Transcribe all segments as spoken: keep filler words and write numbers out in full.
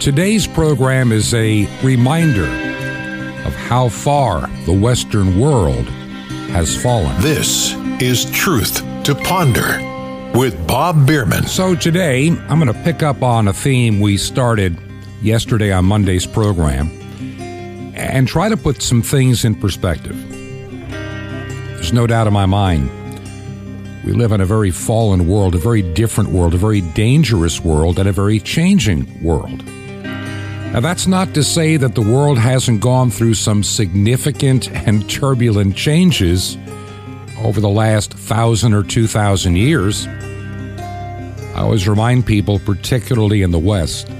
Today's program is a reminder of how far the Western world has fallen. This is Truth to Ponder with Bob Bierman. So today, I'm going to pick up on a theme we started yesterday on Monday's program and try to put some things in perspective. There's no doubt in my mind, we live in a very fallen world, a very different world, a very dangerous world, and a very changing world. Now, that's not to say that the world hasn't gone through some significant and turbulent changes over the last thousand or two thousand years. I always remind people, particularly in the West,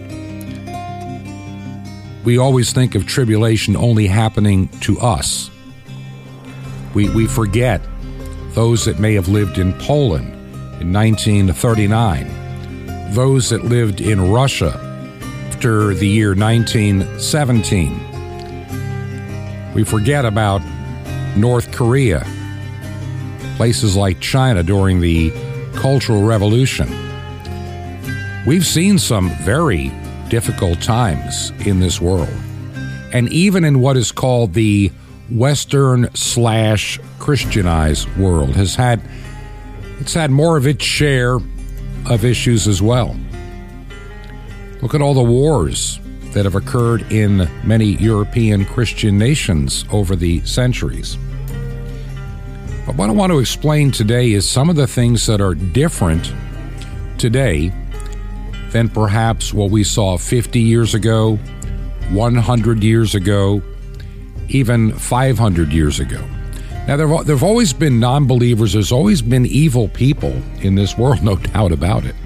we always think of tribulation only happening to us. We, we forget those that may have lived in Poland in nineteen thirty-nine, those that lived in Russia after the year nineteen seventeen. We forget about North Korea, places like China during the Cultural Revolution. We've seen some very difficult times in this world, and even in what is called the Western slash Christianized world has had it's had more of its share of issues as well. Look at all the wars that have occurred in many European Christian nations over the centuries. But what I want to explain today is some of the things that are different today than perhaps what we saw fifty years ago, one hundred years ago, even five hundred years ago. Now, there have, there have always been non-believers. There's always been evil people in this world, no doubt about it.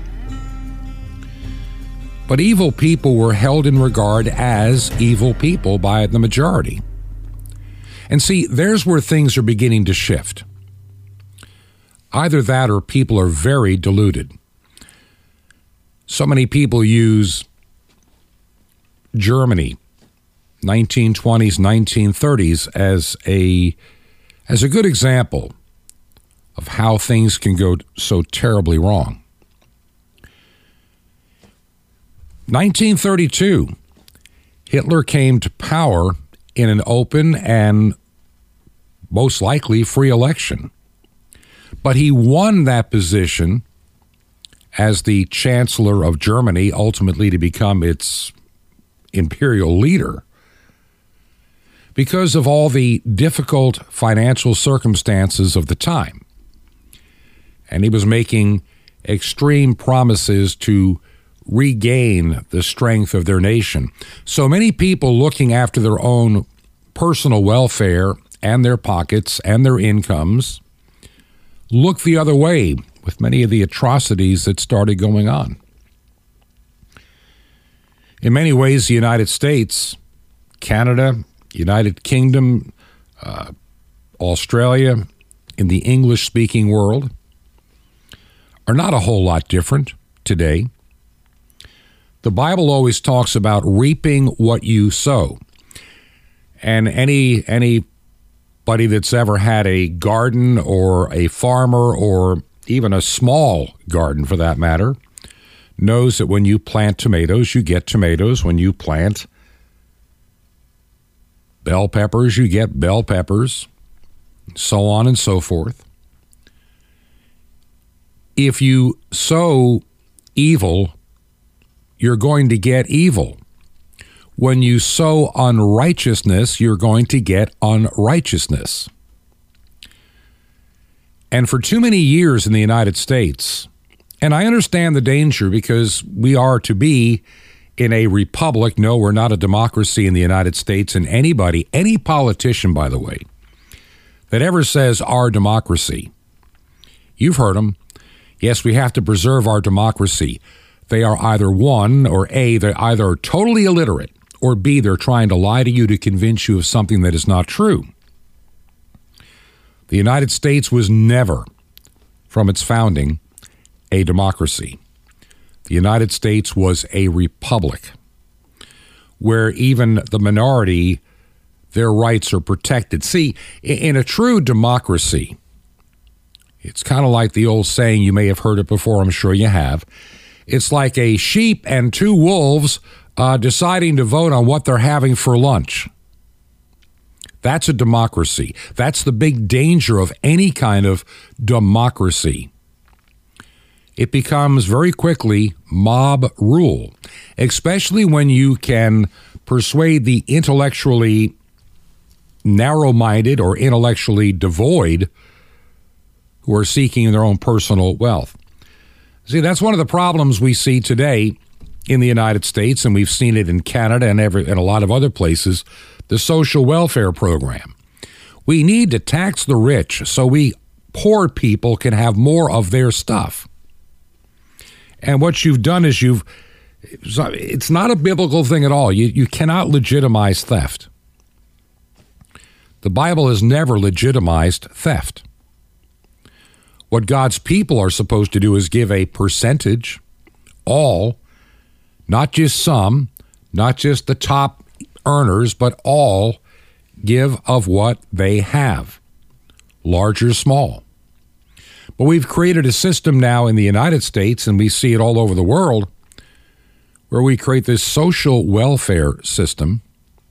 But evil people were held in regard as evil people by the majority. And see, there's where things are beginning to shift. Either that or people are very deluded. So many people use Germany, nineteen twenties, nineteen thirties, as a, as a good example of how things can go so terribly wrong. nineteen thirty-two, Hitler came to power in an open and most likely free election. But he won that position as the Chancellor of Germany, ultimately to become its imperial leader, because of all the difficult financial circumstances of the time. And he was making extreme promises to regain the strength of their nation. So many people looking after their own personal welfare and their pockets and their incomes look the other way with many of the atrocities that started going on. In many ways, the United States, Canada, United Kingdom, uh, Australia, in the English-speaking world, are not a whole lot different today. The Bible always talks about reaping what you sow. And any anybody that's ever had a garden or a farmer or even a small garden for that matter knows that when you plant tomatoes, you get tomatoes. When you plant bell peppers, you get bell peppers, so on and so forth. If you sow evil, you're going to get evil. When you sow unrighteousness, you're going to get unrighteousness. And for too many years in the United States, and I understand the danger because we are to be in a republic. No, we're not a democracy in the United States. And anybody, any politician, by the way, that ever says our democracy, you've heard them. Yes, we have to preserve our democracy. They are either one or A, they're either totally illiterate, or B, they're trying to lie to you to convince you of something that is not true. The United States was never, from its founding, a democracy. The United States was a republic where even the minority, their rights are protected. See, in a true democracy, it's kind of like the old saying, you may have heard it before, I'm sure you have. It's like a sheep and two wolves uh, deciding to vote on what they're having for lunch. That's a democracy. That's the big danger of any kind of democracy. It becomes very quickly mob rule, especially when you can persuade the intellectually narrow-minded or intellectually devoid who are seeking their own personal wealth. See, that's one of the problems we see today in the United States, and we've seen it in Canada and, every, and a lot of other places, the social welfare program. We need to tax the rich so we poor people can have more of their stuff. And what you've done is you've, it's not a biblical thing at all. You, you cannot legitimize theft. The Bible has never legitimized theft. What God's people are supposed to do is give a percentage, all, not just some, not just the top earners, but all give of what they have, large or small. But we've created a system now in the United States, and we see it all over the world, where we create this social welfare system,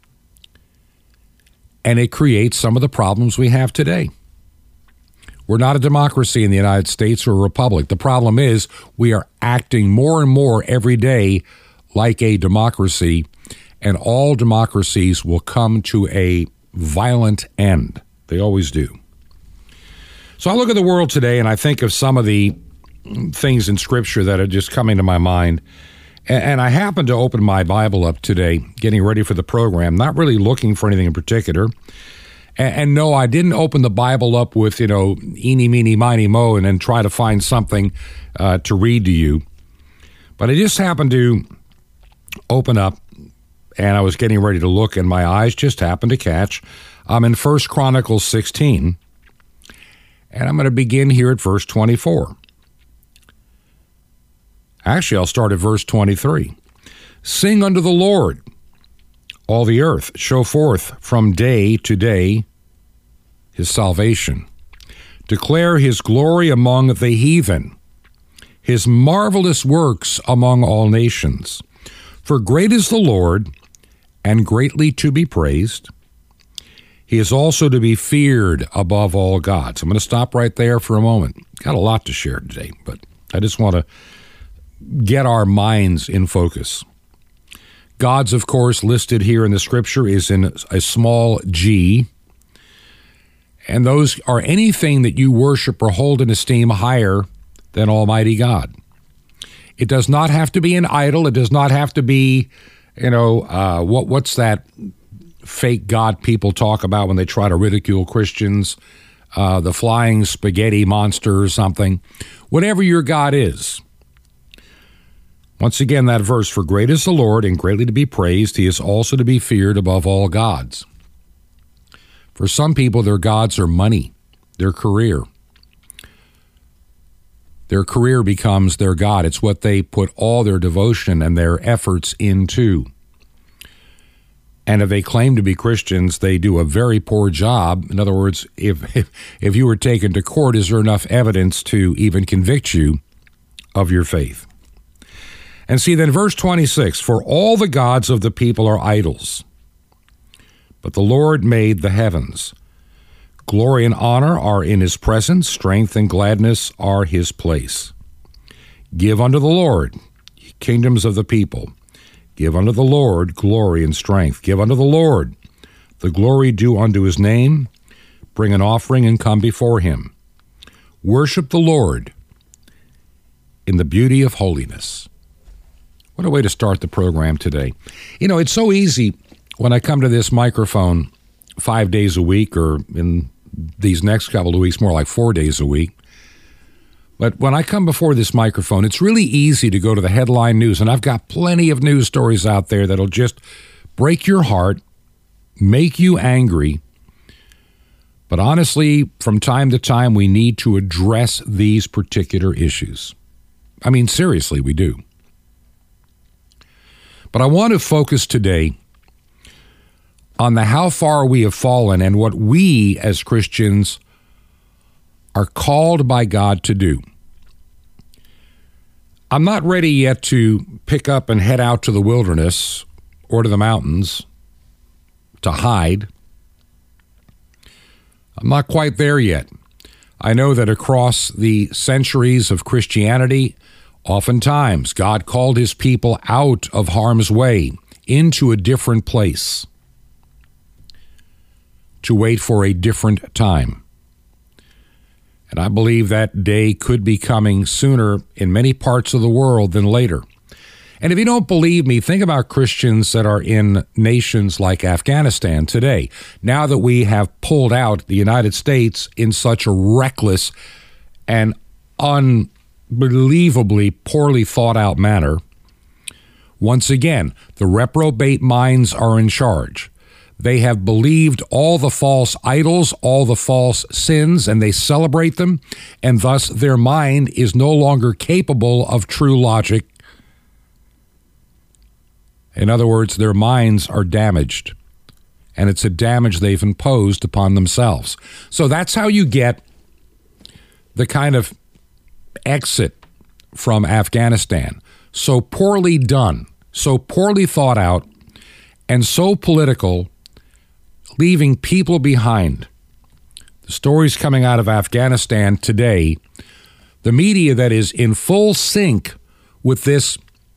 and it creates some of the problems we have today. We're not a democracy in the United States or a republic. The problem is we are acting more and more every day like a democracy, and all democracies will come to a violent end. They always do. So I look at the world today and I think of some of the things in Scripture that are just coming to my mind. And I happened to open my Bible up today, getting ready for the program, not really looking for anything in particular. And, and no, I didn't open the Bible up with, you know, eeny, meeny, miny, mo, and then try to find something uh, to read to you. But I just happened to open up, and I was getting ready to look, and my eyes just happened to catch. I'm in First Chronicles sixteen, and I'm going to begin here at verse twenty-four. Actually, I'll start at verse twenty-three. Sing unto the Lord, all the earth. Show forth from day to day his salvation. Declare his glory among the heathen, his marvelous works among all nations. For great is the Lord, and greatly to be praised. He is also to be feared above all gods. I'm going to stop right there for a moment. Got a lot to share today, but I just want to get our minds in focus. Gods, of course, listed here in the Scripture is in a small g, and those are anything that you worship or hold in esteem higher than Almighty God. It does not have to be an idol. It does not have to be, you know, uh, what what's that fake God people talk about when they try to ridicule Christians, uh, the flying spaghetti monster or something. Whatever your God is. Once again, that verse, for great is the Lord and greatly to be praised. He is also to be feared above all gods. For some people, their gods are money, their career. Their career becomes their God. It's what they put all their devotion and their efforts into. And if they claim to be Christians, they do a very poor job. In other words, if, if, if you were taken to court, is there enough evidence to even convict you of your faith? And see, then verse twenty-six, for all the gods of the people are idols, but the Lord made the heavens. Glory and honor are in his presence, strength and gladness are his place. Give unto the Lord, ye kingdoms of the people. Give unto the Lord glory and strength. Give unto the Lord the glory due unto his name. Bring an offering and come before him. Worship the Lord in the beauty of holiness. What a way to start the program today. You know, it's so easy when I come to this microphone five days a week, or in these next couple of weeks, more like four days a week. But when I come before this microphone, it's really easy to go to the headline news, and I've got plenty of news stories out there that'll just break your heart, make you angry. But honestly, from time to time, we need to address these particular issues. I mean, seriously, we do. But I want to focus today on the how far we have fallen and what we as Christians are called by God to do. I'm not ready yet to pick up and head out to the wilderness or to the mountains to hide. I'm not quite there yet. I know that across the centuries of Christianity, oftentimes God called his people out of harm's way into a different place to wait for a different time. And I believe that day could be coming sooner in many parts of the world than later. And if you don't believe me, think about Christians that are in nations like Afghanistan today. Now that we have pulled out the United States in such a reckless and unbelievably poorly thought out manner, once again, the reprobate minds are in charge. They have believed all the false idols, all the false sins, and they celebrate them, and thus their mind is no longer capable of true logic. In other words, their minds are damaged, and it's a damage they've imposed upon themselves. So that's how you get the kind of exit from Afghanistan. So poorly done, so poorly thought out, and so political, leaving people behind. The stories coming out of Afghanistan today, the media that is in full sync with this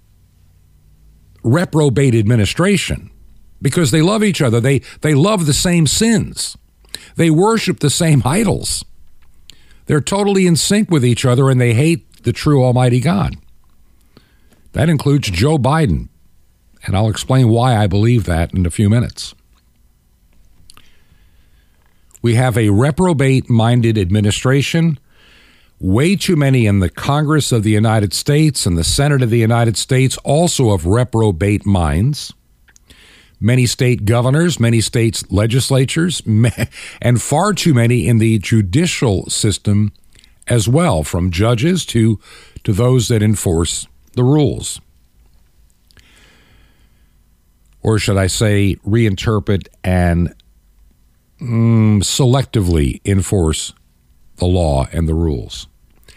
reprobate administration, because they love each other. They, they love the same sins. They worship the same idols. They're totally in sync with each other, and they hate the true Almighty God. That includes Joe Biden, and I'll explain why I believe that in a few minutes. We have a reprobate-minded administration, way too many in the Congress of the United States and the Senate of the United States, also of reprobate minds, many state governors, many states legislatures, and far too many in the judicial system as well, from judges to, to those that enforce the rules. Or should I say, reinterpret and Mm, selectively enforce the law and the rules.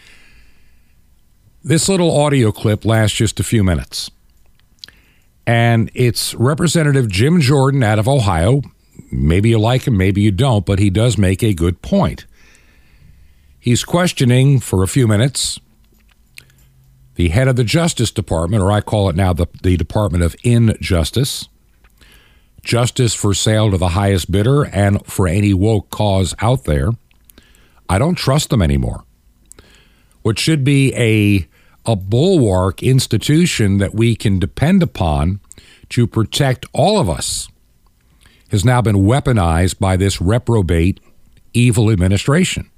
This little audio clip lasts just a few minutes. And it's Representative Jim Jordan out of Ohio. Maybe you like him, maybe you don't, but he does make a good point. He's questioning for a few minutes the head of the Justice Department, or I call it now the, the Department of Injustice. Justice for sale to the highest bidder and for any woke cause out there. I don't trust them anymore. What should be a, a bulwark institution that we can depend upon to protect all of us has now been weaponized by this reprobate, evil administration.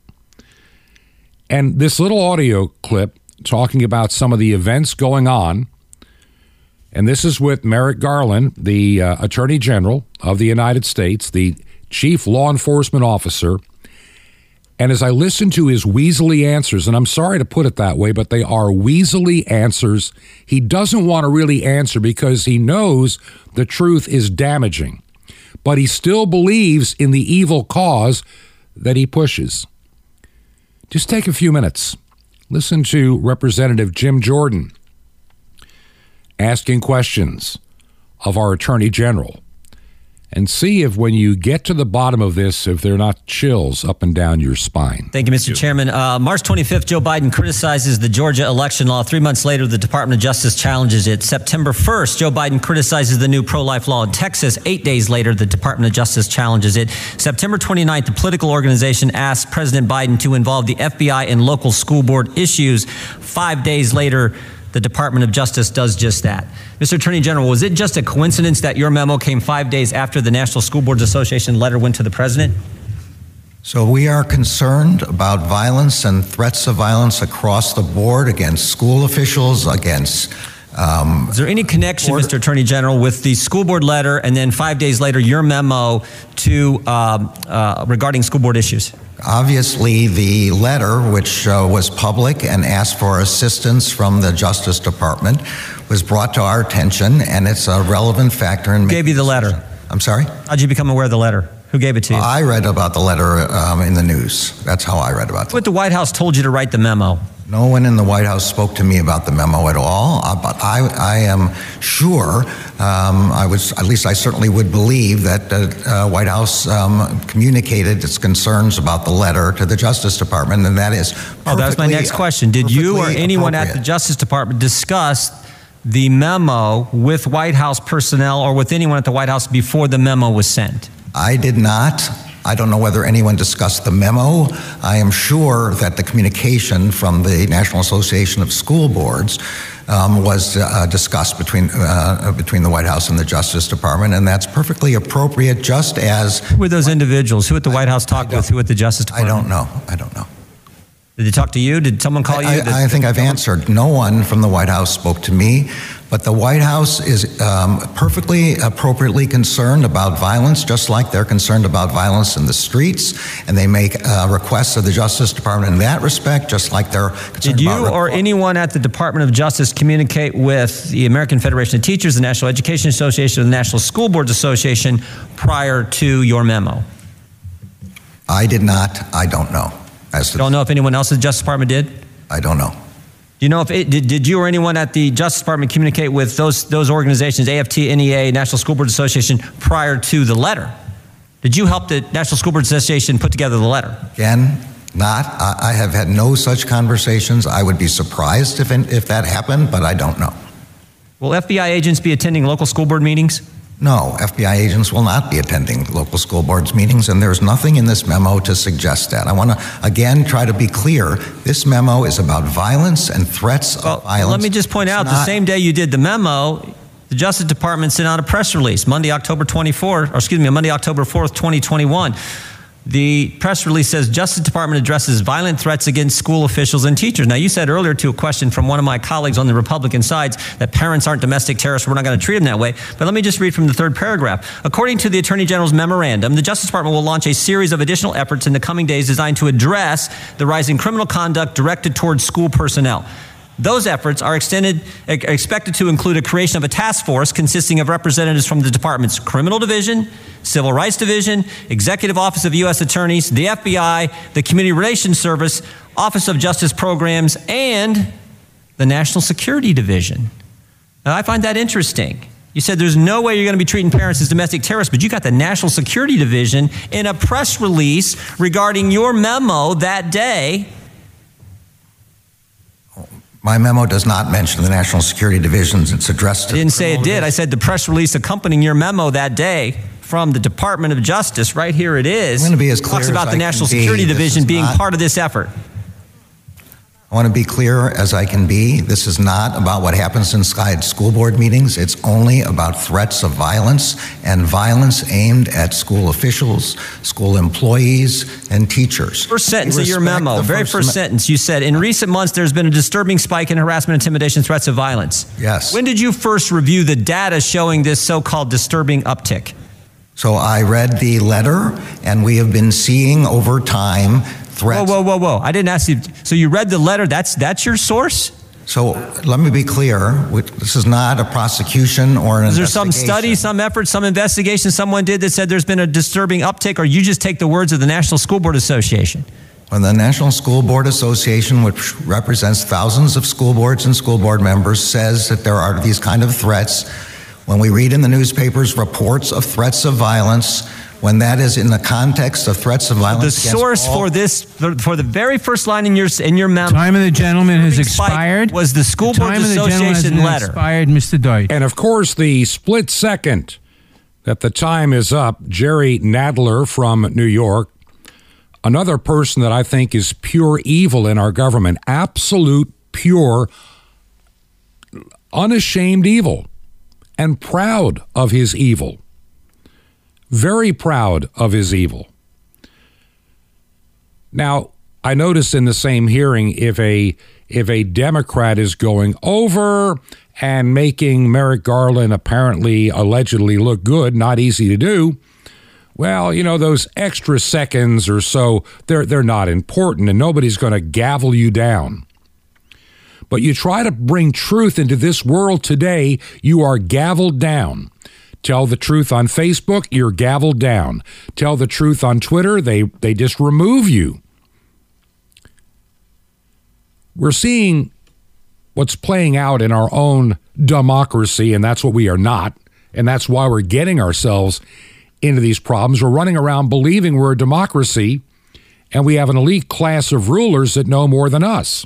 And this little audio clip talking about some of the events going on, and this is with Merrick Garland, the uh, Attorney General of the United States, the chief law enforcement officer. And as I listen to his weaselly answers, and I'm sorry to put it that way, but they are weaselly answers. He doesn't want to really answer because he knows the truth is damaging. But he still believes in the evil cause that he pushes. Just take a few minutes. Listen to Representative Jim Jordan asking questions of our Attorney General, and see if when you get to the bottom of this, if they're not chills up and down your spine. Thank you, Mister Chairman. Uh, March twenty-fifth, Joe Biden criticizes the Georgia election law. Three months later, the Department of Justice challenges it. September first, Joe Biden criticizes the new pro-life law in Texas. Eight days later, the Department of Justice challenges it. September twenty-ninth, the political organization asked President Biden to involve the F B I in local school board issues. Five days later, the Department of Justice does just that. Mister Attorney General, was it just a coincidence that your memo came five days after the National School Boards Association letter went to the president? So we are concerned about violence and threats of violence across the board against school officials, against... Um, Is there any connection, board- Mister Attorney General, with the school board letter and then five days later your memo to um, uh, regarding school board issues? Obviously, the letter, which uh, was public and asked for assistance from the Justice Department, was brought to our attention, and it's a relevant factor in... Who gave you the letter? I'm sorry? How'd you become aware of the letter? Who gave it to you? I read about the letter um, in the news. That's how I read about it. What the White House told you to write the memo. No one in the White House spoke to me about the memo at all, uh, but I, I am sure, um, I was, at least I certainly would believe that the uh, White House um, communicated its concerns about the letter to the Justice Department, and that is Oh, that was my next question. Did you or anyone at the Justice Department discuss the memo with White House personnel or with anyone at the White House before the memo was sent? I did not. I don't know whether anyone discussed the memo. I am sure that the communication from the National Association of School Boards um, was uh, discussed between uh, between the White House and the Justice Department, and that's perfectly appropriate, just as... Who were those individuals? Who at the White House talked with? Who at the Justice Department? I don't know. I don't know. Did they talk to you? Did someone call I, you? I, I think I've answered. No one from the White House spoke to me, but the White House is um, perfectly appropriately concerned about violence, just like they're concerned about violence in the streets, and they make uh, requests of the Justice Department in that respect, just like they're concerned Did you about or anyone at the Department of Justice communicate with the American Federation of Teachers, the National Education Association, or the National School Boards Association prior to your memo? I did not. I don't know. As to Don't know if anyone else at the Justice Department did? I don't know. Do you know if it, did, did you or anyone at the Justice Department communicate with those those organizations, A F T, N E A, National School Boards Association, prior to the letter? Did you help the National School Boards Association put together the letter? Again, not. I, I have had no such conversations. I would be surprised if if that happened, but I don't know. Will F B I agents be attending local school board meetings? No, F B I agents will not be attending local school boards meetings, and there's nothing in this memo to suggest that. I want to, again, try to be clear. This memo is about violence and threats well, of violence. Let me just point it's out, not, the same day you did the memo, the Justice Department sent out a press release, Monday, October twenty-fourth, or excuse me, Monday, October fourth, twenty twenty-one. The press release says, Justice Department addresses violent threats against school officials and teachers. Now, you said earlier to a question from one of my colleagues on the Republican sides that parents aren't domestic terrorists, we're not going to treat them that way. But let me just read from the third paragraph. According to the Attorney General's memorandum, the Justice Department will launch a series of additional efforts in the coming days designed to address the rising criminal conduct directed towards school personnel. Those efforts are extended, expected to include a creation of a task force consisting of representatives from the department's Criminal Division, Civil Rights Division, Executive Office of U S Attorneys, the F B I, the Community Relations Service, Office of Justice Programs, and the National Security Division. Now, I find that interesting. You said there's no way you're going to be treating parents as domestic terrorists, but you got the National Security Division in a press release regarding your memo that day. My memo does not mention the National Security Divisions. It's addressed to I didn't the say it did. I said the press release accompanying your memo that day from the Department of Justice, right here it is, I'm going to be as clear talks about as the I National can be. Security This Division is being not- part of this effort. I want to be clear as I can be. This is not about what happens inside school board meetings. It's only about threats of violence and violence aimed at school officials, school employees, and teachers. First sentence We of your respect memo, the very First first Amendment. sentence, you said, in recent months there's been a disturbing spike in harassment, intimidation, threats of violence. Yes. When did you first review the data showing this so-called disturbing uptick? So I read the letter, and we have been seeing over time Whoa, threats. whoa, whoa, whoa. I didn't ask you. So you read the letter. That's that's your source? So let me be clear. This is not a prosecution or an Is there some investigation. study, some effort, some investigation someone did that said there's been a disturbing uptick, or you just take the words of the National School Board Association? When the National School Board Association, which represents thousands of school boards and school board members, says that there are these kind of threats, when we read in the newspapers reports of threats of violence, when that is in the context of threats of violence, The against source all- for this, for, for the very first line in your in your memo, Time of the gentleman has disturbing spike expired. was the School The Boards time of the gentleman has Association been letter. expired, Mister Deutsch. And of course, the split second that the time is up, Jerry Nadler from New York, another person that I think is pure evil in our government, absolute, pure, unashamed evil, and proud of his evil. Very proud of his evil. Now, I noticed in the same hearing, if a if a Democrat is going over and making Merrick Garland apparently, allegedly look good, not easy to do, well, you know, those extra seconds or so, they're they're not important, and nobody's going to gavel you down. But you try to bring truth into this world today, you are gavelled down. Tell the truth on Facebook, you're gavelled down. Tell the truth on Twitter, they, they just remove you. we're seeing what's playing out in our own democracy, and that's what we are not, and that's why we're getting ourselves into these problems. We're running around believing we're a democracy, and we have an elite class of rulers that know more than us.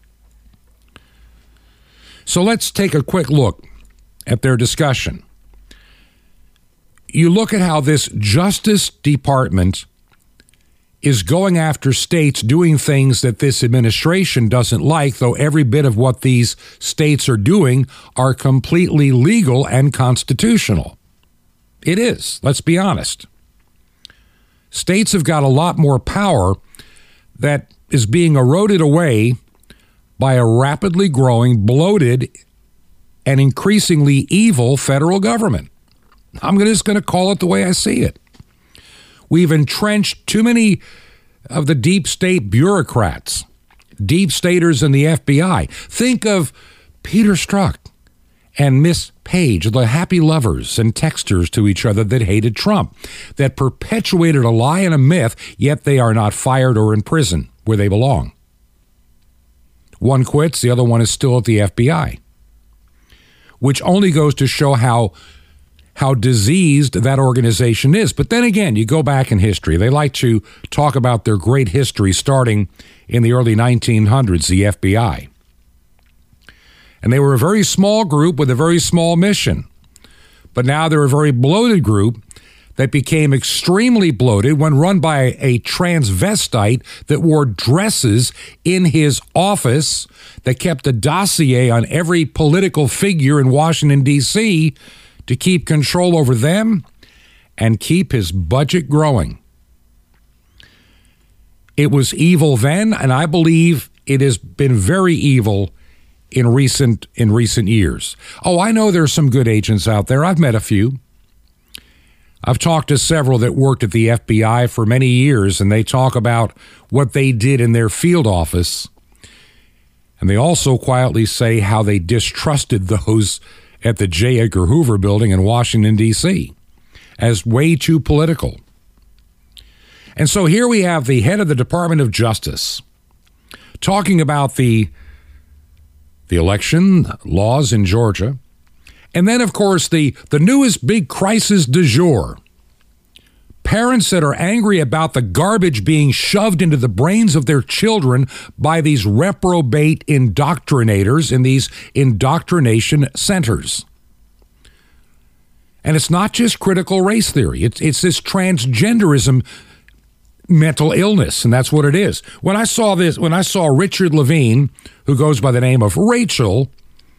So let's take a quick look at their discussion. You look at how this Justice Department is going after states doing things that this administration doesn't like, though every bit of what these states are doing are completely legal and constitutional. It is, let's be honest. States have got a lot more power that is being eroded away by a rapidly growing, bloated, and increasingly evil federal government. I'm just going to call it the way I see it. We've entrenched too many of the deep state bureaucrats, deep staters in the F B I. Think of Peter Strzok and Miss Page, the happy lovers and texters to each other that hated Trump, that perpetuated a lie and a myth, yet they are not fired or in prison where they belong. One quits, the other one is still at the F B I, which only goes to show how how diseased that organization is. But then again, you go back in history. They like to talk about their great history starting in the early nineteen hundreds, the F B I. And they were a very small group with a very small mission. But now they're a very bloated group that became extremely bloated when run by a transvestite that wore dresses in his office, that kept a dossier on every political figure in Washington, D C, to keep control over them and keep his budget growing. It was evil then, and I believe it has been very evil in recent in recent years. Oh, I know there's some good agents out there. I've met a few. I've talked to several that worked at the F B I for many years, and they talk about what they did in their field office. And they also quietly say how they distrusted those at the J. Edgar Hoover building in Washington, D C, as way too political. And so here we have the head of the Department of Justice talking about the, the election laws in Georgia. And then, of course, the, the newest big crisis du jour. Parents that are angry about the garbage being shoved into the brains of their children by these reprobate indoctrinators in these indoctrination centers. And it's not just critical race theory. It's, it's this transgenderism mental illness, and that's what it is. When I saw this, when I saw Richard Levine, who goes by the name of Rachel,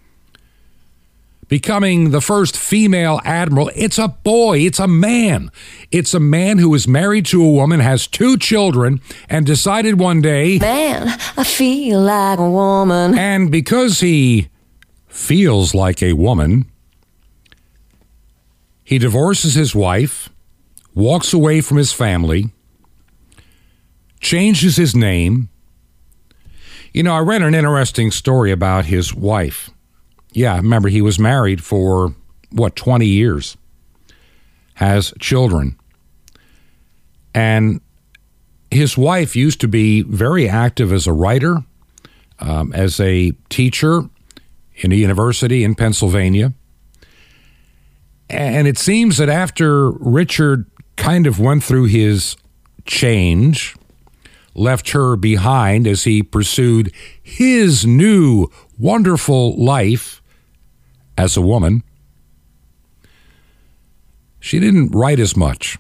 becoming the first female admiral, it's a boy, it's a man. It's a man who is married to a woman, has two children, and decided one day, man, I feel like a woman. And because he feels like a woman, he divorces his wife, walks away from his family, changes his name. You know, I read an interesting story about his wife. Yeah, remember, he was married for, what, twenty years, has children. And his wife used to be very active as a writer, um, as a teacher in a university in Pennsylvania. And it seems that after Richard kind of went through his change, left her behind as he pursued his new wonderful life as a woman, she didn't write as much.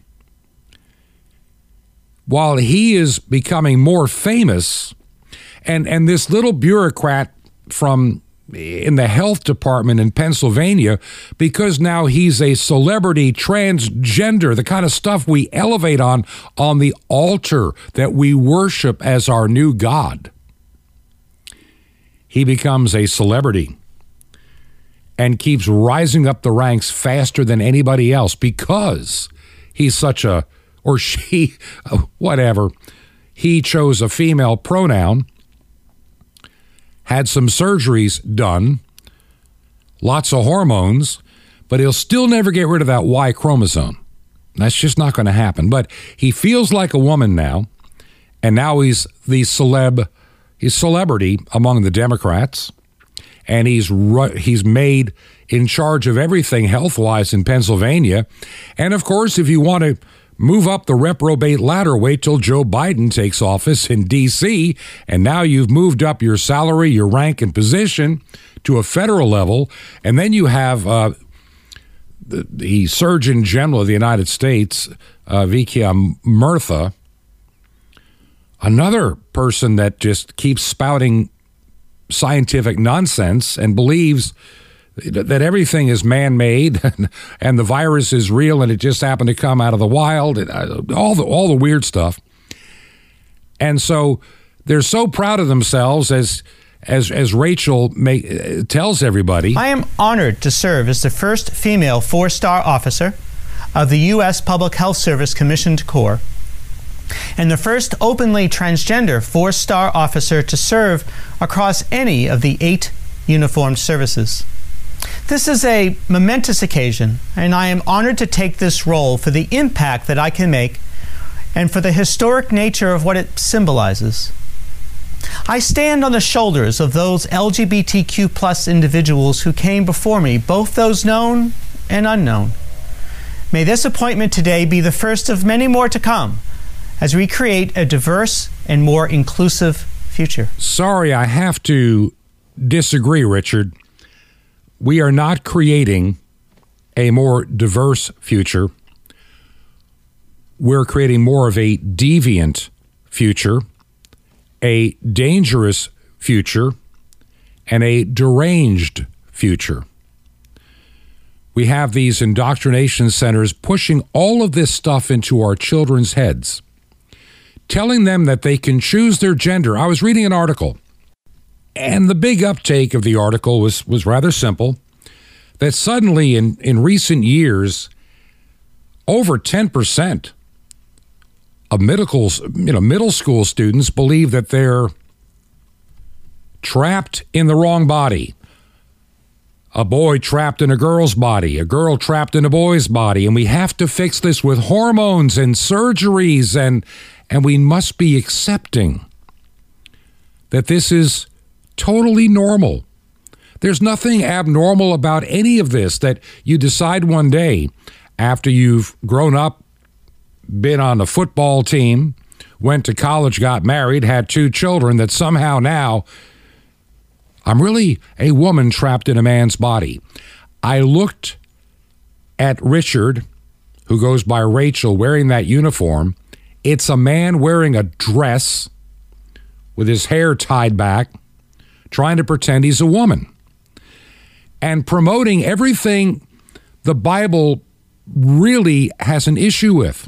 While he is becoming more famous, and, and this little bureaucrat from in the health department in Pennsylvania, because now he's a celebrity transgender, the kind of stuff we elevate on on the altar that we worship as our new God. He becomes a celebrity and keeps rising up the ranks faster than anybody else because he's such a, or she, whatever, he chose a female pronoun, had some surgeries done, lots of hormones, but he'll still never get rid of that Y chromosome. That's just not going to happen. But he feels like a woman now, and now he's the celeb He's celebrity among the Democrats, and he's ru- he's made in charge of everything health-wise in Pennsylvania. And, of course, if you want to move up the reprobate ladder, wait till Joe Biden takes office in D C, and now you've moved up your salary, your rank, and position to a federal level, and then you have uh, the, the Surgeon General of the United States, uh, Vikram Murthy, another person that just keeps spouting scientific nonsense and believes that everything is man-made and the virus is real and it just happened to come out of the wild, and all the all the weird stuff. And so they're so proud of themselves, as as as Rachel may, tells everybody. I am honored to serve as the first female four-star officer of the U S Public Health Service Commissioned Corps, and the first openly transgender four-star officer to serve across any of the eight uniformed services. This is a momentous occasion, and I am honored to take this role for the impact that I can make and for the historic nature of what it symbolizes. I stand on the shoulders of those L G B T Q plus individuals who came before me, both those known and unknown. May this appointment today be the first of many more to come as we create a diverse and more inclusive future. Sorry, I have to disagree, Richard. We are not creating a more diverse future. We're creating more of a deviant future, a dangerous future, and a deranged future. We have these indoctrination centers pushing all of this stuff into our children's heads, telling them that they can choose their gender. I was reading an article, and the big uptake of the article was, was rather simple, that suddenly in, in recent years, over ten percent of middle, you know, middle school students believe that they're trapped in the wrong body. A boy trapped in a girl's body, a girl trapped in a boy's body, and we have to fix this with hormones and surgeries, and and we must be accepting that this is totally normal. There's nothing abnormal about any of this, that you decide one day after you've grown up, been on a football team, went to college, got married, had two children, that somehow now I'm really a woman trapped in a man's body. I looked at Richard, who goes by Rachel, wearing that uniform. It's a man wearing a dress with his hair tied back, trying to pretend he's a woman, and promoting everything the Bible really has an issue with.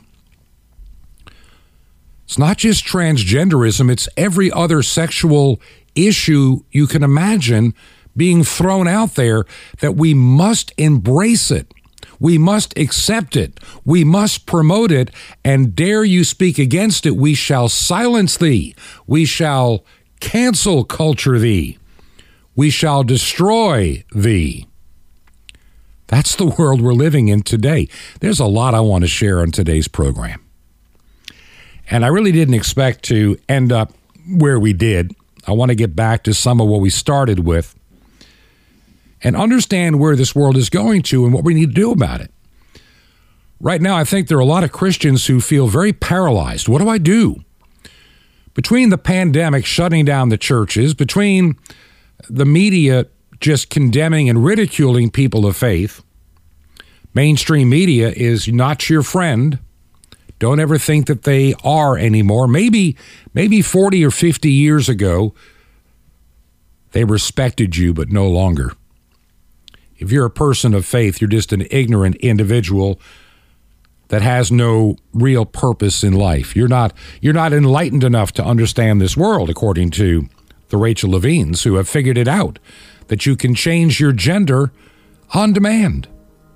It's not just transgenderism, it's every other sexual issue you can imagine being thrown out there, that we must embrace it. We must accept it. We must promote it. And dare you speak against it, we shall silence thee. We shall cancel culture thee. We shall destroy thee. That's the world we're living in today. There's a lot I want to share on today's program. And I really didn't expect to end up where we did. I want to get back to some of what we started with and understand where this world is going to and what we need to do about it. Right now, I think there are a lot of Christians who feel very paralyzed. What do I do? Between the pandemic shutting down the churches, between the media just condemning and ridiculing people of faith, mainstream media is not your friend. Don't ever think that they are anymore. Maybe, maybe forty or fifty years ago, they respected you, but no longer. If you're a person of faith, you're just an ignorant individual that has no real purpose in life. You're not, you're not enlightened enough to understand this world, according to the Rachel Levines, who have figured it out, that you can change your gender on demand.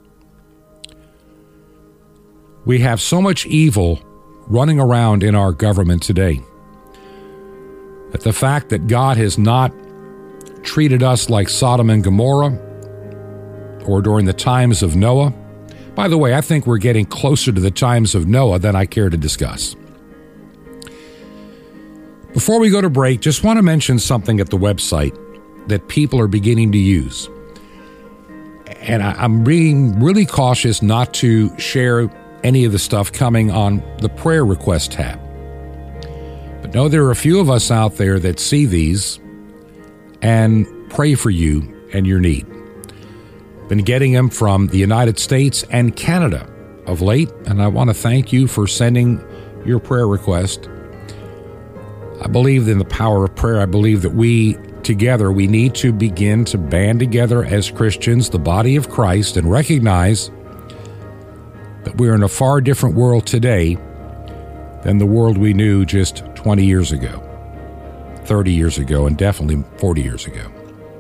We have so much evil running around in our government today that the fact that God has not treated us like Sodom and Gomorrah or during the times of Noah. By the way, I think we're getting closer to the times of Noah than I care to discuss. Before we go to break, just want to mention something at the website that people are beginning to use. And I, I'm being really cautious not to share any of the stuff coming on the prayer request tab. But know there are a few of us out there that see these and pray for you and your need. Been getting them from the United States and Canada of late, and I want to thank you for sending your prayer request. I believe in the power of prayer. I believe that we together, we need to begin to band together as Christians, the body of Christ, and recognize that we're in a far different world today than the world we knew just twenty years ago, thirty years ago, and definitely forty years ago.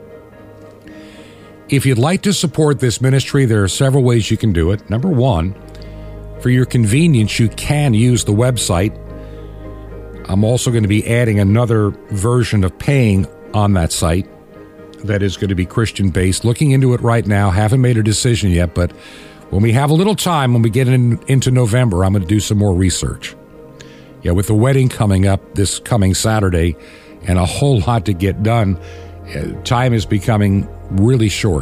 If you'd like to support this ministry, there are several ways you can do it. Number one, for your convenience, you can use the website. I'm also going to be adding another version of paying on that site that is going to be Christian-based. Looking into it right now, haven't made a decision yet, but when we have a little time, when we get in, into November, I'm going to do some more research. Yeah, with the wedding coming up this coming Saturday and a whole lot to get done, time is becoming really short.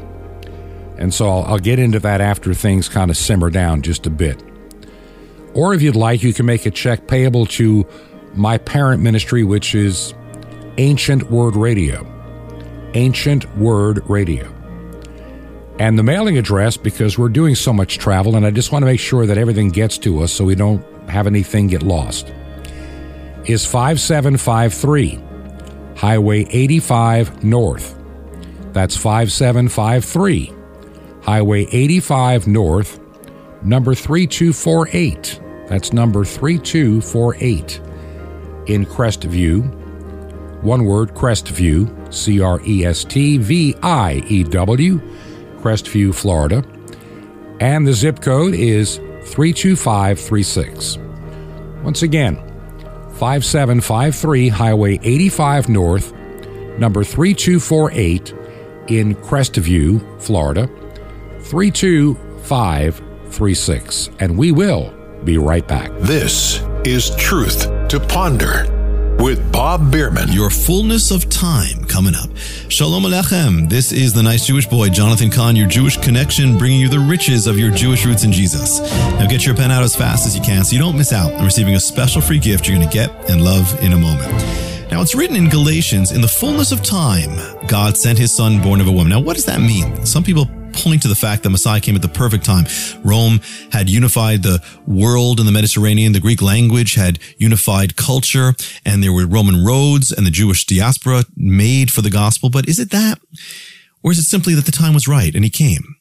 And so I'll, I'll get into that after things kind of simmer down just a bit. Or if you'd like, you can make a check payable to my parent ministry, which is Ancient Word Radio. Ancient Word Radio. And the mailing address, because we're doing so much travel, and I just want to make sure that everything gets to us so we don't have anything get lost, is five seven five three Highway eighty-five North. That's five seven five three Highway eighty-five North, number three two four eight. That's number three two four eight in Crestview. One word, Crestview, C R E S T V I E W, Crestview, Florida. And the zip code is three two five three six. Once again, five seven five three Highway eighty-five North, number three two four eight in Crestview, Florida, three two five three six. And we will be right back. This is Truth to Ponder with Bob Bierman. Your fullness of time coming up. Shalom Aleichem. This is the nice Jewish boy, Jonathan Kahn, your Jewish connection, bringing you the riches of your Jewish roots in Jesus. Now get your pen out as fast as you can so you don't miss out on receiving a special free gift you're going to get and love in a moment. Now, it's written in Galatians, in the fullness of time, God sent his son born of a woman. Now, what does that mean? Some people point to the fact that Messiah came at the perfect time. Rome had unified the world in the Mediterranean. The Greek language had unified culture, and there were Roman roads and the Jewish diaspora made for the gospel. But is it that? Or is it simply that the time was right and he came?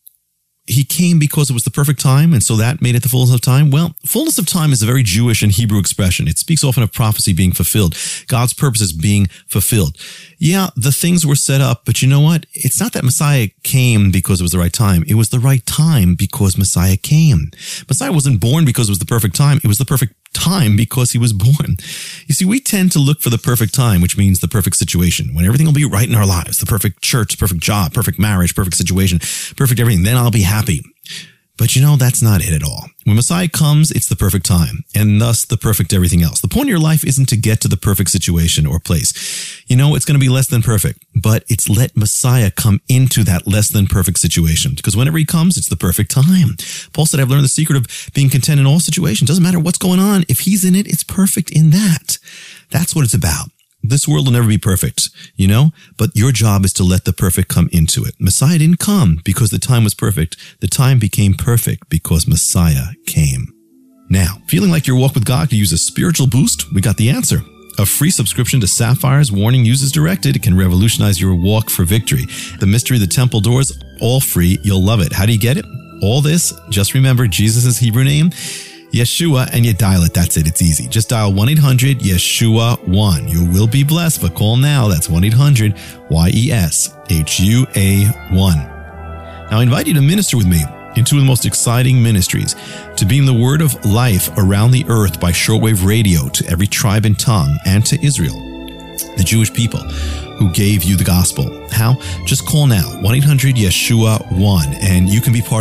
He came because it was the perfect time, and so that made it the fullness of time? Well, fullness of time is a very Jewish and Hebrew expression. It speaks often of prophecy being fulfilled, God's purposes being fulfilled. Yeah, the things were set up, but you know what? It's not that Messiah came because it was the right time. It was the right time because Messiah came. Messiah wasn't born because it was the perfect time. It was the perfect time because he was born. You see, we tend to look for the perfect time, which means the perfect situation, when everything will be right in our lives, the perfect church, perfect job, perfect marriage, perfect situation, perfect everything. Then I'll be happy. But you know, that's not it at all. When Messiah comes, it's the perfect time, and thus the perfect everything else. The point of your life isn't to get to the perfect situation or place. You know, it's going to be less than perfect, but it's let Messiah come into that less than perfect situation, because whenever he comes, it's the perfect time. Paul said, I've learned the secret of being content in all situations. Doesn't matter what's going on. If he's in it, it's perfect in that. That's what it's about. This world will never be perfect, you know, but your job is to let the perfect come into it. Messiah didn't come because the time was perfect. The time became perfect because Messiah came. Now, feeling like your walk with God could use a spiritual boost? We got the answer. A free subscription to Sapphire's Warning Users Directed. It can revolutionize your walk for victory. The Mystery of the Temple Doors, all free. You'll love it. How do you get it? All this, just remember Jesus' Hebrew name, Yeshua, and you dial it. That's it. It's easy. Just dial one eight hundred Yeshua one. You will be blessed, but call now. That's one eight hundred Y E S H U A one. Now, I invite you to minister with me in two of the most exciting ministries, to beam the word of life around the earth by shortwave radio to every tribe and tongue, and to Israel, the Jewish people who gave you the gospel. How? Just call now, one eight hundred Yeshua one, and you can be part of the, the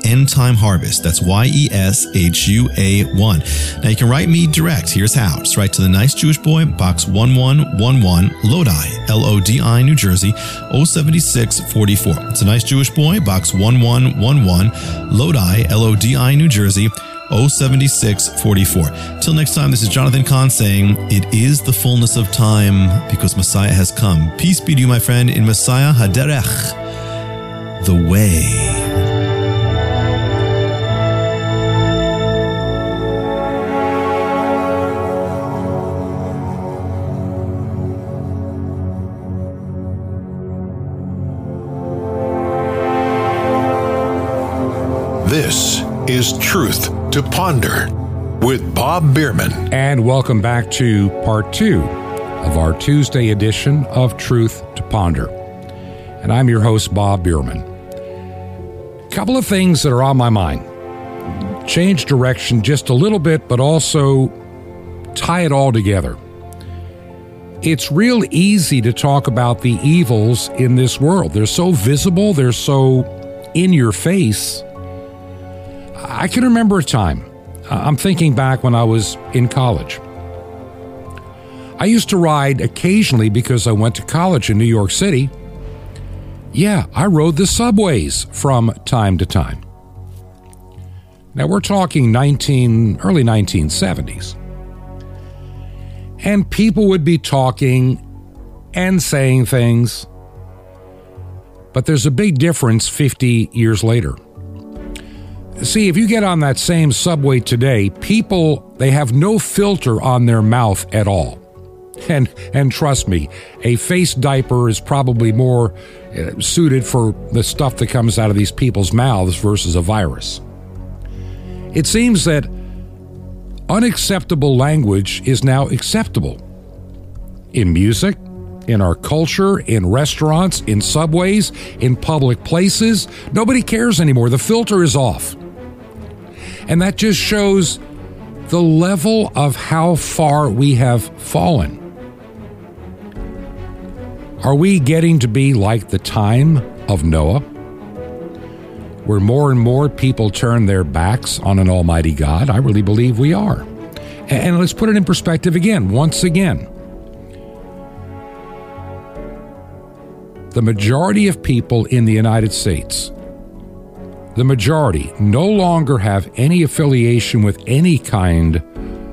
End Time Harvest. That's Y E S H U A one. Now you can write me direct. Here's how. Just write to the Nice Jewish Boy, Box one one one one, Lodi, L O D I, New Jersey, oh seven six four four. It's a Nice Jewish Boy, Box one one one one, Lodi, L O D I, New Jersey, oh seven six four four. Till next time, this is Jonathan Kahn saying, it is the fullness of time because Messiah has come. Peace be to you, my friend, in Messiah Haderech, the way. This is Truth to Ponder with Bob Bierman. And welcome back to part two of our Tuesday edition of Truth to Ponder. And I'm your host, Bob Bierman. A couple of things that are on my mind. Change direction just a little bit, but also tie it all together. It's real easy to talk about the evils in this world. They're so visible, they're so in your face. I can remember a time, I'm thinking back when I was in college. I used to ride occasionally because I went to college in New York City. Yeah, I rode the subways from time to time. Now we're talking nineteen, early nineteen seventies. And people would be talking and saying things, but there's a big difference fifty years later. See, if you get on that same subway today, people, they have no filter on their mouth at all. And and trust me, a face diaper is probably more uh, suited for the stuff that comes out of these people's mouths versus a virus. It seems that unacceptable language is now acceptable. In music, in our culture, in restaurants, in subways, in public places, nobody cares anymore. The filter is off. And that just shows the level of how far we have fallen. Are we getting to be like the time of Noah, where more and more people turn their backs on an almighty God? I really believe we are. And let's put it in perspective again, once again. The majority of people in the United States, the majority, no longer have any affiliation with any kind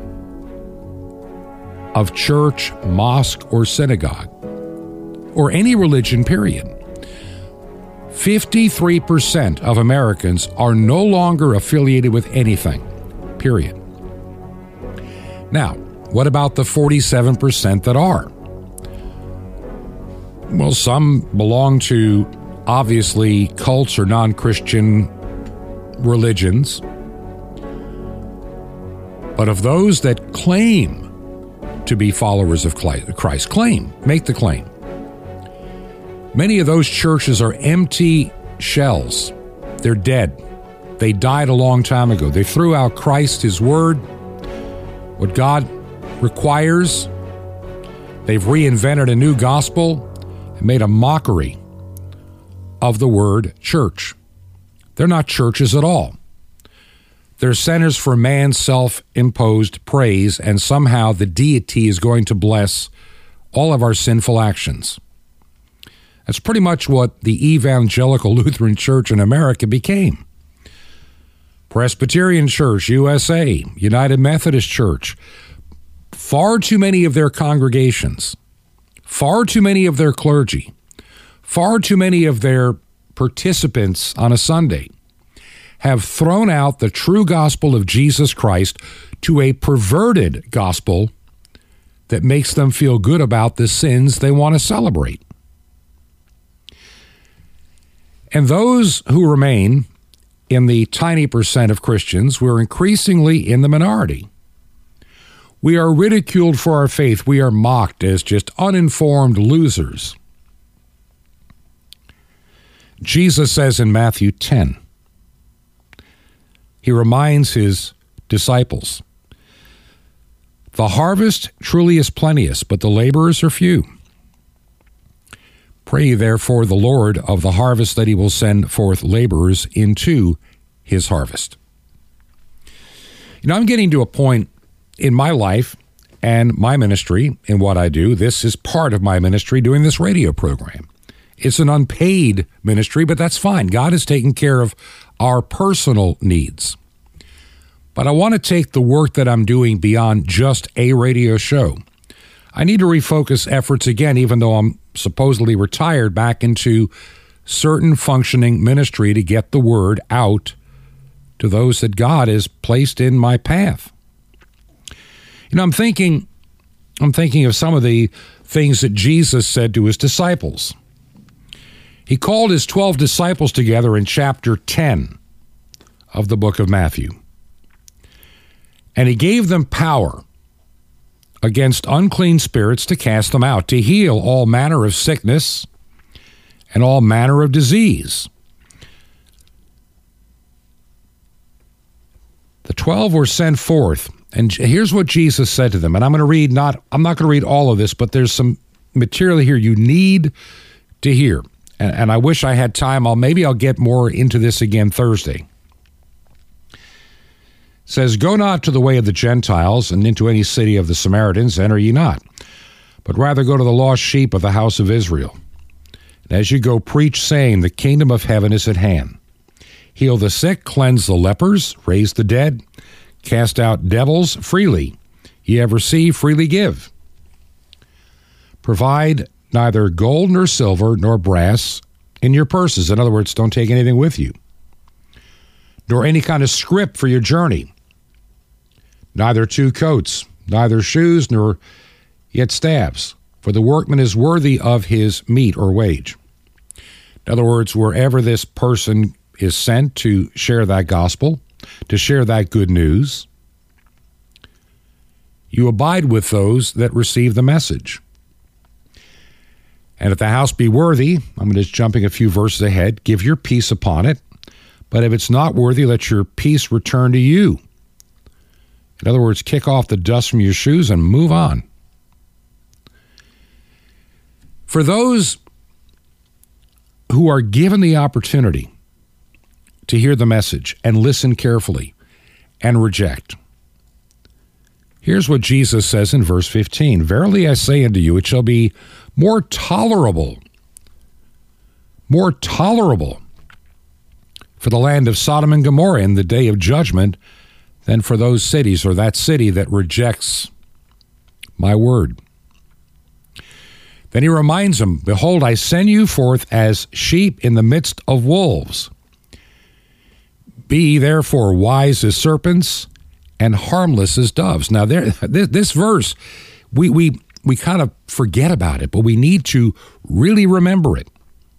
of church, mosque, or synagogue, or any religion, period. fifty-three percent of Americans are no longer affiliated with anything, period. Now, what about the forty-seven percent that are? Well, some belong to, obviously, cults or non-Christian religions. But of those that claim to be followers of Christ, claim, make the claim, many of those churches are empty shells. They're dead. They died a long time ago. They threw out Christ, His Word, what God requires. They've reinvented a new gospel and made a mockery of the word church. They're not churches at all. They're centers for man's self-imposed praise, and somehow the deity is going to bless all of our sinful actions. That's pretty much what the Evangelical Lutheran Church in America became. Presbyterian Church, U S A, United Methodist Church, far too many of their congregations, far too many of their clergy, far too many of their participants on a Sunday have thrown out the true gospel of Jesus Christ to a perverted gospel that makes them feel good about the sins they want to celebrate. And those who remain in the tiny percent of Christians, we're increasingly in the minority. We are ridiculed for our faith. We are mocked as just uninformed losers. Jesus says in Matthew ten, He reminds His disciples, the harvest truly is plenteous, but the laborers are few. Pray therefore the Lord of the harvest that He will send forth laborers into his harvest. You know, I'm getting to a point in my life and my ministry in what I do. This is part of my ministry, doing this radio program. It's an unpaid ministry, but that's fine. God is taking care of our personal needs. But I want to take the work that I'm doing beyond just a radio show. I need to refocus efforts again, even though I'm supposedly retired, back into certain functioning ministry to get the word out to those that God has placed in my path. You know, I'm thinking, I'm thinking of some of the things that Jesus said to his disciples. He called his twelve disciples together in chapter ten of the book of Matthew. And he gave them power against unclean spirits to cast them out, to heal all manner of sickness and all manner of disease. The twelve were sent forth, and here's what Jesus said to them. And I'm going to read, not, I'm not going to read all of this, but there's some material here you need to hear. And, and I wish I had time. I'll maybe I'll get more into this again Thursday. It says, "Go not to the way of the Gentiles, and into any city of the Samaritans enter ye not, but rather go to the lost sheep of the house of Israel. And as you go, preach, saying, the kingdom of heaven is at hand. Heal the sick, cleanse the lepers, raise the dead, cast out devils freely. Ye have received, freely give. Provide neither gold nor silver nor brass in your purses." In other words, don't take anything with you. "Nor any kind of scrip for your journey. Neither two coats, neither shoes, nor yet staves. For the workman is worthy of his meat or wage." In other words, wherever this person is sent to share that gospel, to share that good news, you abide with those that receive the message. "And if the house be worthy," I'm just jumping a few verses ahead, "give your peace upon it. But if it's not worthy, let your peace return to you." In other words, kick off the dust from your shoes and move on. For those who are given the opportunity to hear the message and listen carefully and reject, here's what Jesus says in verse fifteen. "Verily I say unto you, it shall be more tolerable, more tolerable for the land of Sodom and Gomorrah in the day of judgment than for those cities," or that city that rejects my word. Then he reminds them, "Behold, I send you forth as sheep in the midst of wolves. Be ye therefore wise as serpents and harmless as doves." Now, there, this, this verse, we, we, we kind of forget about it, but we need to really remember it.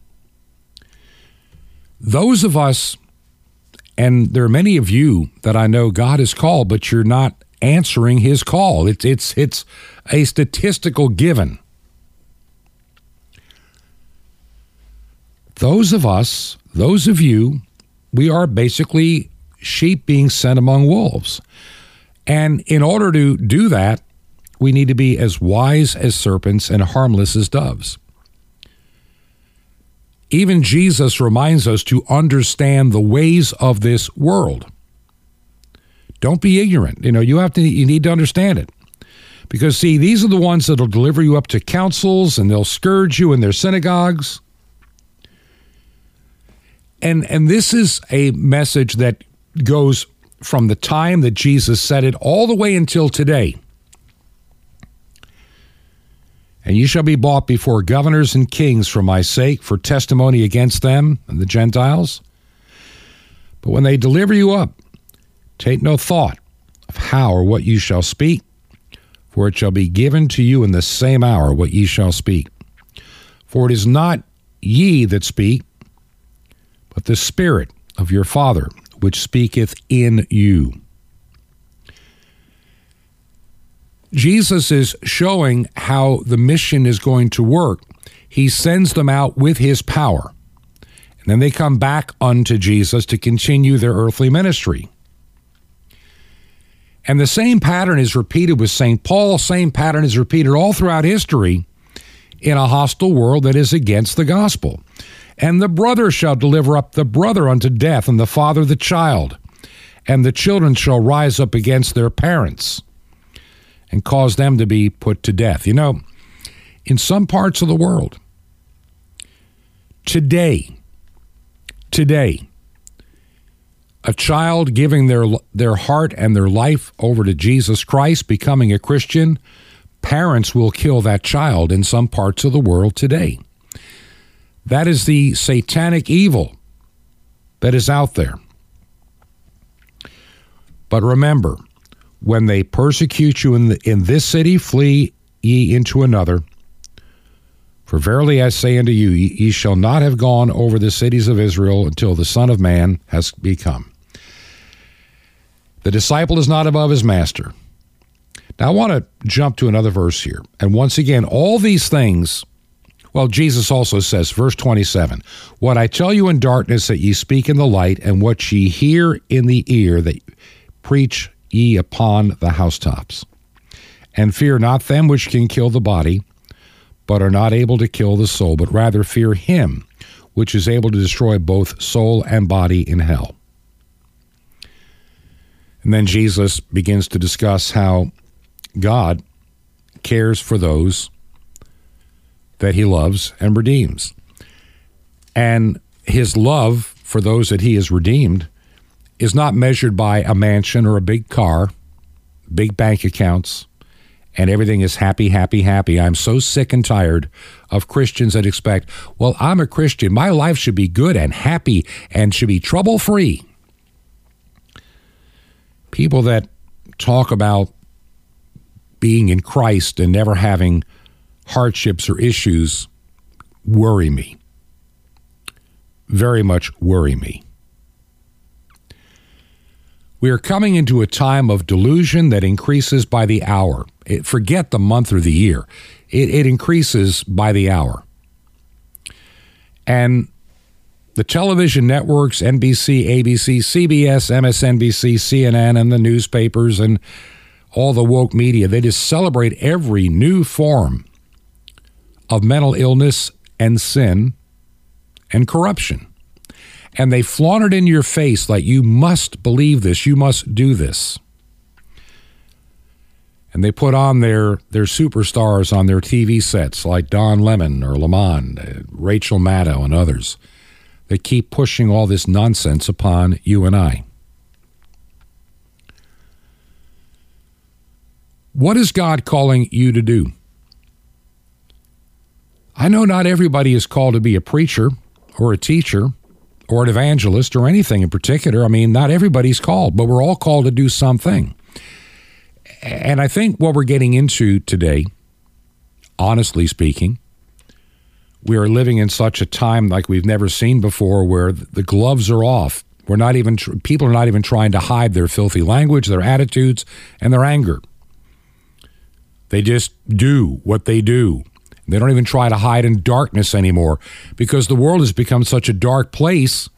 Those of us, and there are many of you that I know God has called, but you're not answering his call. It's, it's, it's a statistical given. Those of us, those of you, we are basically sheep being sent among wolves. And in order to do that, we need to be as wise as serpents and harmless as doves. Even Jesus reminds us to understand the ways of this world. Don't be ignorant. You know, you have to, you need to understand it. Because, see, these are the ones that will deliver you up to councils, and they'll scourge you in their synagogues. And and this is a message that goes from the time that Jesus said it all the way until today. "And you shall be bought before governors and kings for my sake, for testimony against them and the Gentiles. But when they deliver you up, take no thought of how or what you shall speak, for it shall be given to you in the same hour what ye shall speak. For it is not ye that speak, but the Spirit of your Father, which speaketh in you." Jesus is showing how the mission is going to work. He sends them out with his power, and then they come back unto Jesus to continue their earthly ministry. And the same pattern is repeated with Saint Paul. Same pattern is repeated all throughout history in a hostile world that is against the gospel. And the brother shall deliver up the brother unto death, and the father the child. And the children shall rise up against their parents and cause them to be put to death. You know, in some parts of the world, today, today, a child giving their their heart and their life over to Jesus Christ, becoming a Christian, parents will kill that child in some parts of the world today. That is the satanic evil that is out there. But remember, when they persecute you in, the, in this city, flee ye into another. For verily I say unto you, ye, ye shall not have gone over the cities of Israel until the Son of Man has become. The disciple is not above his master. Now I want to jump to another verse here. And once again, all these things, well, Jesus also says, verse twenty-seven, what I tell you in darkness that ye speak in the light, and what ye hear in the ear that preach ye upon the housetops. And fear not them which can kill the body, but are not able to kill the soul, but rather fear him which is able to destroy both soul and body in hell. And then Jesus begins to discuss how God cares for those that he loves and redeems. And his love for those that he has redeemed is not measured by a mansion or a big car, big bank accounts, and everything is happy, happy, happy. I'm so sick and tired of Christians that expect, well, I'm a Christian. My life should be good and happy and should be trouble-free. People that talk about being in Christ and never having hardships or issues worry me. Very much worry me. We are coming into a time of delusion that increases by the hour. It, forget the month or the year. It, it increases by the hour. And the television networks, N B C, A B C, C B S, M S N B C, C N N, and the newspapers and all the woke media, they just celebrate every new form of mental illness and sin and corruption. And they flaunt it in your face like you must believe this, you must do this. And they put on their, their superstars on their T V sets like Don Lemon or Lamont, Rachel Maddow, and others. They keep pushing all this nonsense upon you and I. What is God calling you to do? I know not everybody is called to be a preacher or a teacher or an evangelist or anything in particular. I mean, not everybody's called, but we're all called to do something. And I think what we're getting into today, honestly speaking, we are living in such a time like we've never seen before where the gloves are off. We're not even, people are not even trying to hide their filthy language, their attitudes, and their anger. They just do what they do. They don't even try to hide in darkness anymore because the world has become such a dark place.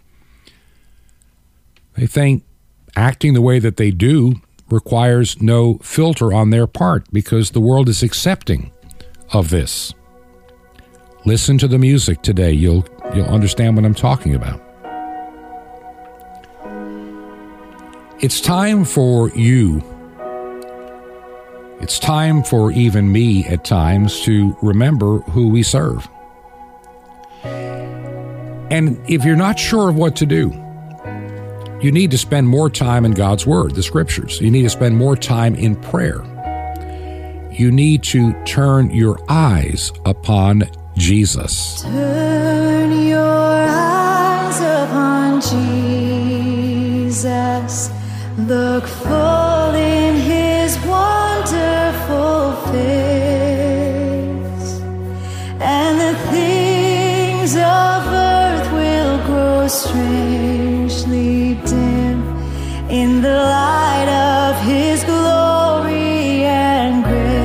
They think acting the way that they do requires no filter on their part because the world is accepting of this. Listen to the music today. You'll you'll understand what I'm talking about. It's time for you. It's time for even me at times to remember who we serve. And if you're not sure of what to do, you need to spend more time in God's Word, the Scriptures. You need to spend more time in prayer. You need to turn your eyes upon Jesus. Turn your eyes upon Jesus. Look full in his wonderful face, and the things of earth will grow strangely dim in the light of his glory and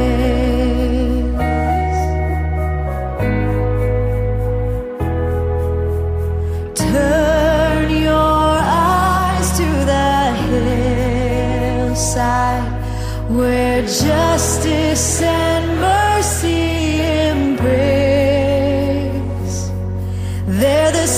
grace. Turn your eyes to the hillside where justice and mercy embrace. There the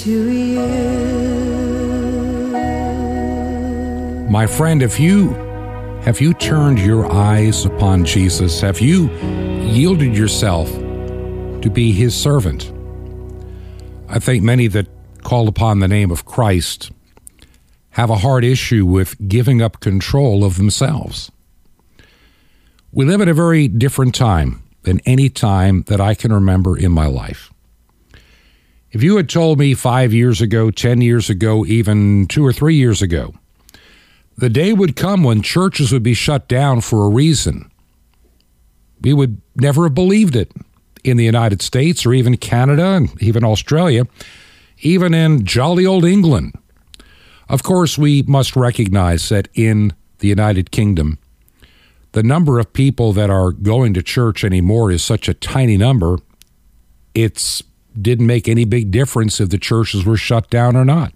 to you. My friend, if you have you turned your eyes upon Jesus? Have you yielded yourself to be his servant? I think many that call upon the name of Christ have a hard issue with giving up control of themselves. We live at a very different time than any time that I can remember in my life. If you had told me five years ago, ten years ago, even two or three years ago, the day would come when churches would be shut down for a reason, we would never have believed it in the United States or even Canada and even Australia, even in jolly old England. Of course, we must recognize that in the United Kingdom, the number of people that are going to church anymore is such a tiny number, it didn't make any big difference if the churches were shut down or not.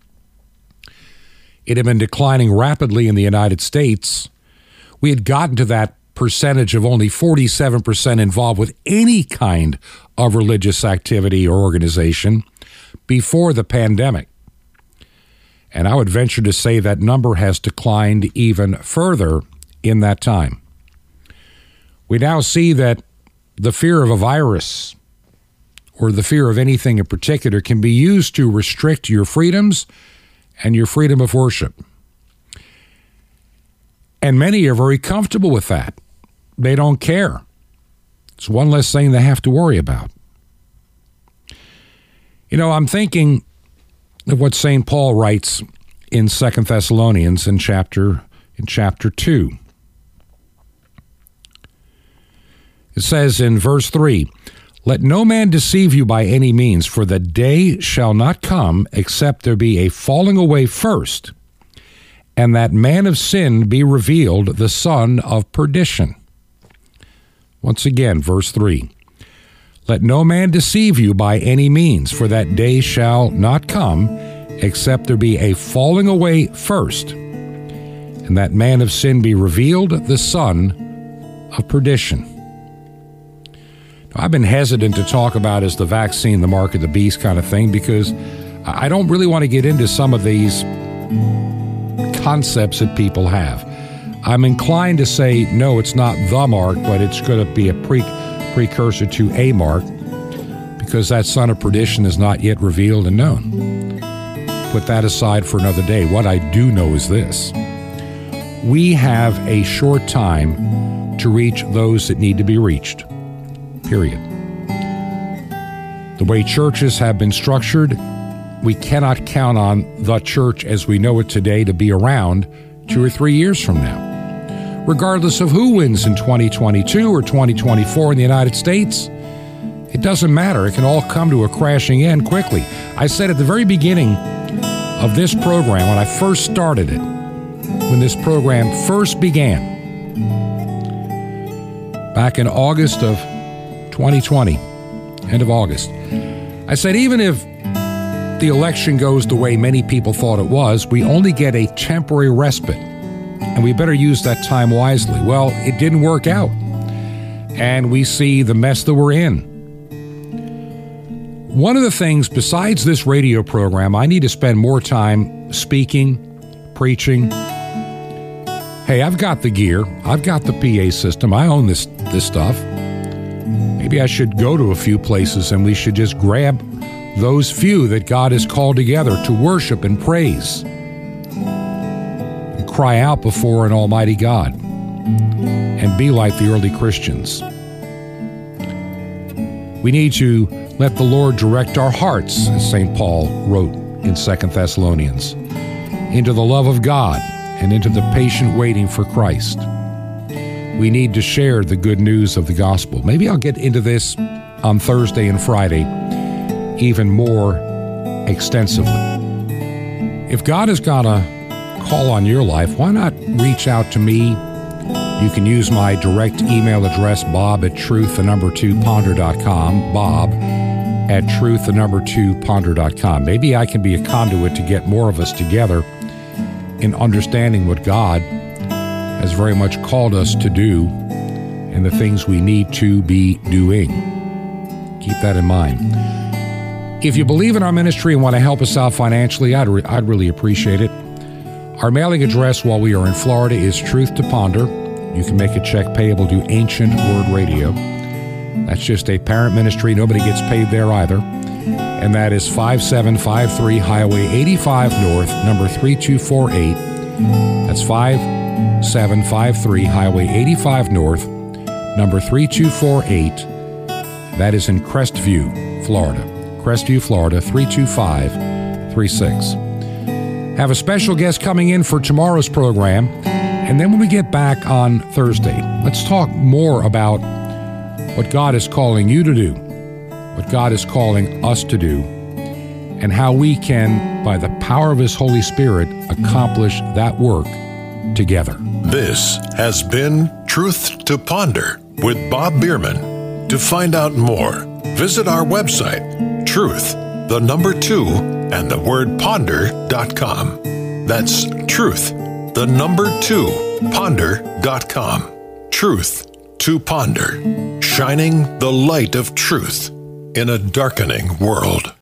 It had been declining rapidly in the United States. We had gotten to that percentage of only forty-seven percent involved with any kind of religious activity or organization before the pandemic. And I would venture to say that number has declined even further in that time. We now see that the fear of a virus or the fear of anything in particular can be used to restrict your freedoms and your freedom of worship. And many are very comfortable with that. They don't care. It's one less thing they have to worry about. You know, I'm thinking of what Saint Paul writes in Second Thessalonians in chapter in chapter two. It says in verse three, "Let no man deceive you by any means, for the day shall not come except there be a falling away first, and that man of sin be revealed, the son of perdition." Once again, verse three. "Let no man deceive you by any means, for that day shall not come, except there be a falling away first, and that man of sin be revealed, the son of perdition." I've been hesitant to talk about as the vaccine, the mark of the beast kind of thing, because I don't really want to get into some of these concepts that people have. I'm inclined to say, no, it's not the mark, but it's going to be a pre- precursor to a mark, because that son of perdition is not yet revealed and known. Put that aside for another day. What I do know is this. We have a short time to reach those that need to be reached. Period. The way churches have been structured, we cannot count on the church as we know it today to be around two or three years from now. Regardless of who wins in twenty twenty-two or twenty twenty-four in the United States, it doesn't matter. It can all come to a crashing end quickly. I said at the very beginning of this program, when I first started it, when this program first began, back in August of twenty twenty, end of August, I said even if the election goes the way many people thought it was, we only get a temporary respite, and we better use that time wisely. Well, it didn't work out, and we see the mess that we're in. One of the things, besides this radio program, I need to spend more time speaking, preaching. Hey, I've got the gear. I've got the P A system. I own this this stuff. Maybe I should go to a few places and we should just grab those few that God has called together to worship and praise and cry out before an almighty God and be like the early Christians. We need to let the Lord direct our hearts, as Saint Paul wrote in Second Thessalonians, into the love of God and into the patient waiting for Christ. We need to share the good news of the gospel. Maybe I'll get into this on Thursday and Friday even more extensively. If God has got a call on your life, why not reach out to me? You can use my direct email address, bob at truth, the number two, ponder dot com, bob at truth, the number two, ponder dot com. Maybe I can be a conduit to get more of us together in understanding what God has very much called us to do and the things we need to be doing. Keep that in mind. If you believe in our ministry and want to help us out financially, I'd, re- I'd really appreciate it. Our mailing address while we are in Florida is Truth to Ponder. You can make a check payable to Ancient Word Radio. That's just a parent ministry. Nobody gets paid there either. And that is five seven five three Highway eighty-five North, number three two four eight. That's five seven five three Highway eighty-five North, number three two four eight. That is in Crestview, Florida. Crestview, Florida, three two five three six. Have a special guest coming in for tomorrow's program. And then when we get back on Thursday, let's talk more about what God is calling you to do, what God is calling us to do, and how we can, by the power of His Holy Spirit, accomplish that work together. This has been Truth to Ponder with Bob Bierman. To find out more, visit our website, truth, the number two, and the word ponder dot com. That's truth, the number two, ponder dot com. Truth to Ponder, shining the light of truth in a darkening world.